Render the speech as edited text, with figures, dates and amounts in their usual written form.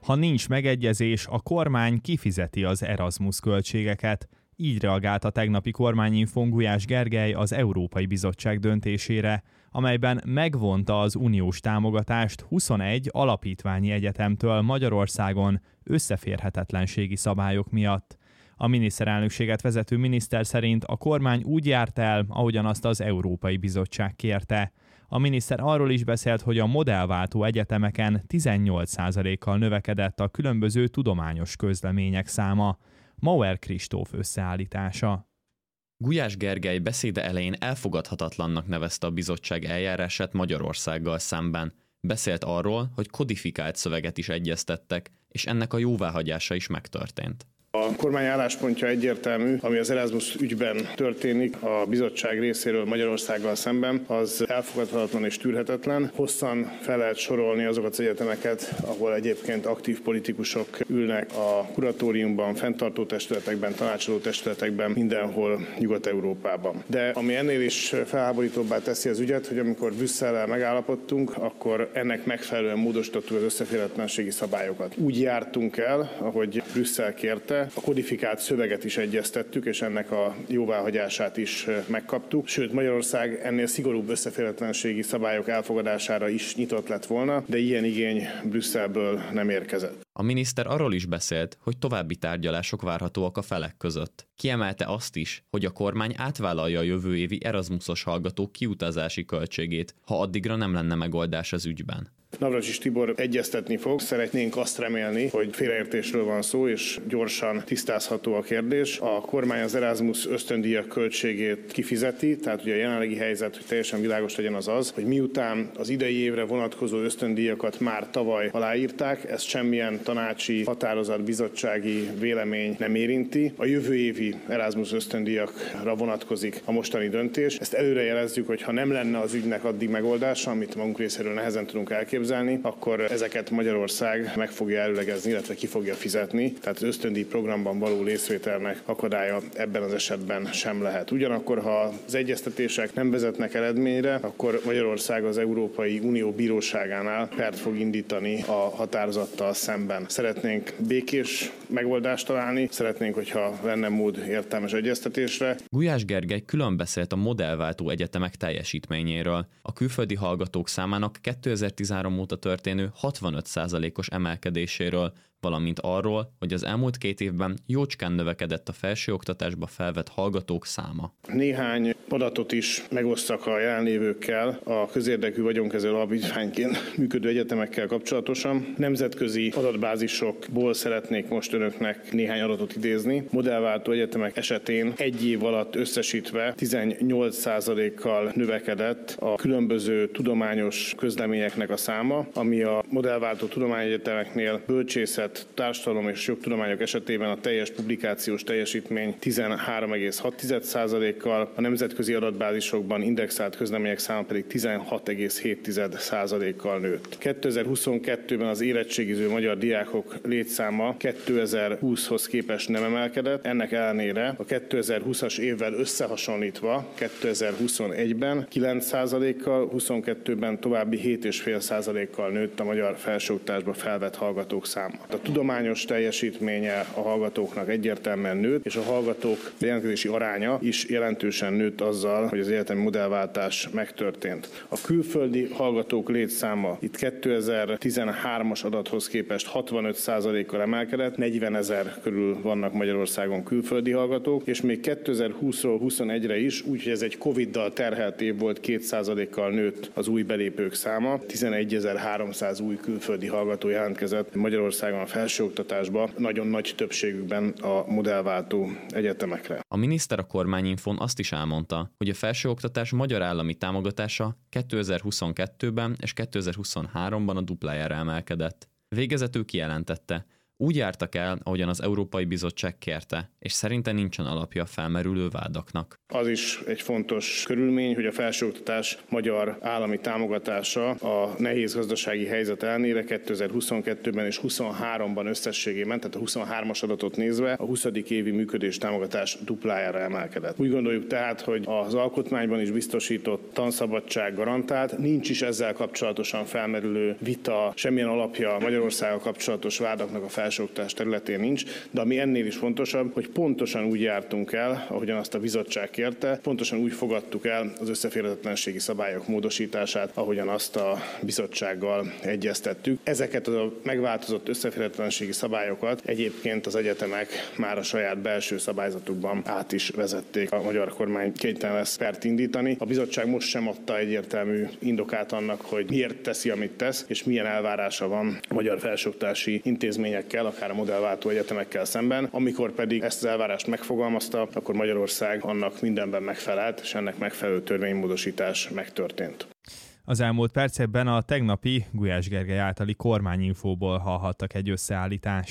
Ha nincs megegyezés, a kormány kifizeti az Erasmus költségeket. Így reagált a tegnapi kormányinfón Gulyás Gergely az Európai Bizottság döntésére, amelyben megvonta az uniós támogatást 21 alapítványi egyetemtől Magyarországon összeférhetetlenségi szabályok miatt. A miniszterelnökséget vezető miniszter szerint a kormány úgy járt el, ahogyan azt az Európai Bizottság kérte. A miniszter arról is beszélt, hogy a modellváltó egyetemeken 18%-kal növekedett a különböző tudományos közlemények száma. Mauer Kristóf összeállítása. Gulyás Gergely beszéde elején elfogadhatatlannak nevezte a bizottság eljárását Magyarországgal szemben. Beszélt arról, hogy kodifikált szöveget is egyeztettek, és ennek a jóváhagyása is megtörtént. A kormány álláspontja egyértelmű, ami az Erasmus ügyben történik a bizottság részéről Magyarországgal szemben, az elfogadhatatlan és tűrhetetlen. Hosszan fel lehet sorolni azokat az egyetemeket, ahol egyébként aktív politikusok ülnek a kuratóriumban, fenntartó testületekben, tanácsadó testületekben, mindenhol Nyugat-Európában. De ami ennél is felháborítóbbá teszi az ügyet, hogy amikor Brüsszellel megállapodtunk, akkor ennek megfelelően módosítottuk az összeférhetetlenségi szabályokat. Úgy jártunk el, ahogy Brüsszel kérte, a kodifikált szöveget is egyeztettük, és ennek a jóváhagyását is megkaptuk. Sőt, Magyarország ennél szigorúbb összeférhetetlenségi szabályok elfogadására is nyitott lett volna, de ilyen igény Brüsszelből nem érkezett. A miniszter arról is beszélt, hogy további tárgyalások várhatóak a felek között. Kiemelte azt is, hogy a kormány átvállalja a jövő évi Erasmusos hallgatók kiutazási költségét, ha addigra nem lenne megoldás az ügyben. Navracsics Tibor egyeztetni fog, szeretnénk azt remélni, hogy félreértésről van szó, és gyorsan tisztázható a kérdés. A kormány az Erasmus ösztöndíjak költségét kifizeti, tehát ugye a jelenlegi helyzet, hogy teljesen világos legyen az, hogy miután az idei évre vonatkozó ösztöndíjakat már tavaly aláírták, ezt semmilyen tanácsi határozat, bizottsági vélemény nem érinti. A jövő évi Erasmus ösztöndíjakra vonatkozik a mostani döntés. Ezt előre jelezzük, hogy ha nem lenne az ügynek addig megoldása, amit magunk részéről nehezen tudunk elképzelni, akkor ezeket Magyarország meg fogja előlegezni, illetve ki fogja fizetni. Tehát az ösztöndíj programban való részvételnek akadálya ebben az esetben sem lehet. Ugyanakkor, ha az egyeztetések nem vezetnek eredményre, akkor Magyarország az Európai Unió bíróságánál pert fog indítani a határozattal szemben. Szeretnénk békés megoldást találni, szeretnénk, hogyha lenne mód értelmes egyeztetésre. Gulyás Gergely külön beszélt a modellváltó egyetemek teljesítményéről, a külföldi hallgatók számának 2013 óta történő 65%-os emelkedéséről, valamint arról, hogy az elmúlt 2 évben jócskán növekedett a felsőoktatásba felvett hallgatók száma. Néhány adatot is megosztak a jelenlévőkkel a közérdekű vagyonkezelő alapítványként működő egyetemekkel kapcsolatosan. Nemzetközi adatbázisokból szeretnék most önöknek néhány adatot idézni. Modellváltó egyetemek esetén 1 év alatt összesítve 18%-kal növekedett a különböző tudományos közleményeknek a száma, ami a modellváltó tudományegyetemeknél bölcsészet, társadalom és jogtudományok esetében a teljes publikációs teljesítmény 13,6%-kal, a nemzetközi adatbázisokban indexált közlemények száma pedig 16,7%-kal nőtt. 2022-ben az érettségiző magyar diákok létszáma 2020-hoz képest nem emelkedett, ennek ellenére a 2020-as évvel összehasonlítva 2021-ben 9%-kal, 22-ben további 7,5%-kal nőtt a magyar felsőoktatásba felvett hallgatók száma. A tudományos teljesítménye a hallgatóknak egyértelműen nőtt, és a hallgatók jelentkezési aránya is jelentősen nőtt azzal, hogy az egyetemi modellváltás megtörtént. A külföldi hallgatók létszáma itt 2013-as adathoz képest 65%-kal emelkedett, 40 000 körül vannak Magyarországon külföldi hallgatók, és még 2020-ról 21-re is, úgyhogy ez egy Covid-dal terhelt év volt, 2%-kal nőtt az új belépők száma, 11.300 új külföldi hallgató jelentkezett Magyarországon a felsőoktatásba, nagyon nagy többségükben a modellváltó egyetemekre. A miniszter a kormányinfón azt is elmondta, hogy a felsőoktatás magyar állami támogatása 2022-ben és 2023-ban a duplájára emelkedett. Végezetül kijelentette, Úgy jártak el, ahogyan az Európai Bizottság kérte, és szerinte nincsen alapja a felmerülő vádaknak. Az is egy fontos körülmény, hogy a felsőoktatás magyar állami támogatása a nehéz gazdasági helyzet ellenére 2022-ben és 2023-ban összességében, tehát a 23-as adatot nézve a 20. évi működés támogatás duplájára emelkedett. Úgy gondoljuk tehát, hogy az alkotmányban is biztosított tanszabadság garantált, nincs is ezzel kapcsolatosan felmerülő vita, semmilyen alapja Magyarországgal kapcsolatos vádaknak a felsőoktatás területén nincs, de ami ennél is fontosabb, hogy pontosan úgy jártunk el, ahogyan azt a bizottság kérte, pontosan úgy fogadtuk el az összeférhetetlenségi szabályok módosítását, ahogyan azt a bizottsággal egyeztettük. Ezeket a megváltozott összeférhetetlenségi szabályokat egyébként az egyetemek már a saját belső szabályzatukban át is vezették. A magyar kormány kénytelen lesz pert indítani. A bizottság most sem adta egyértelmű indokát annak, hogy miért teszi, amit tesz, és milyen elvárása van a magyar felsőoktatási intézményekkel, akár a modellváltó egyetemekkel szemben. Amikor pedig ezt az elvárást megfogalmazta, akkor Magyarország annak mindenben megfelelt, és ennek megfelelő törvénymódosítás megtörtént. Az elmúlt percekben a tegnapi Gulyás Gergely általi kormányinfóból hallhattak egy összeállítást.